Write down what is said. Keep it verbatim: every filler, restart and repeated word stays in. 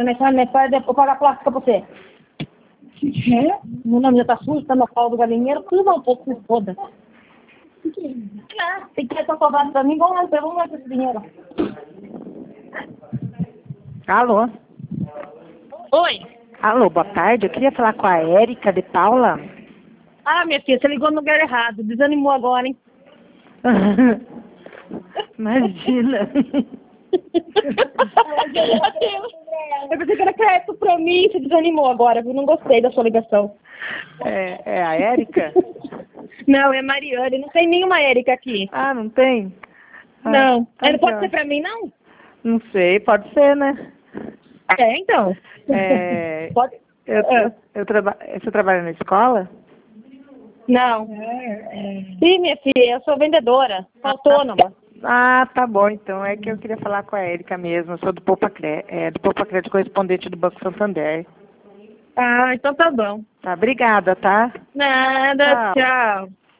Você não é pai, eu pago a plástica pra você. É? Meu nome já tá sujo, tá no pau do galinheiro, tudo não, pouco se foda. Ah, tem que ter essa cobrada pra mim, vamos lá, vamos lá com esse dinheiro. Alô? Oi. Alô, boa tarde. Eu queria falar com a Érica de Paula. Ah, minha filha, você ligou no lugar errado, desanimou agora, hein? Imagina. Eu pensei que era crédito pra mim, você desanimou agora, eu não gostei da sua ligação. É, é a Érica? Não, é Mariane, não tem nenhuma Érica aqui. Ah, não tem? Ah, Não, ah, não pode então. ser pra mim, não? Não sei, pode ser, né? É, então. É, Pode? eu, É. eu, eu traba... Você trabalha na escola? Não. Sim, minha filha, eu sou vendedora, sou autônoma. Ah, tá bom, então. É que eu queria falar com a Érica mesmo. Eu sou do Poupa Crédito, é, do Poupa Crédito, correspondente do Banco Santander. Ah, então tá bom. Tá, obrigada, tá? Nada, Tchau. tchau.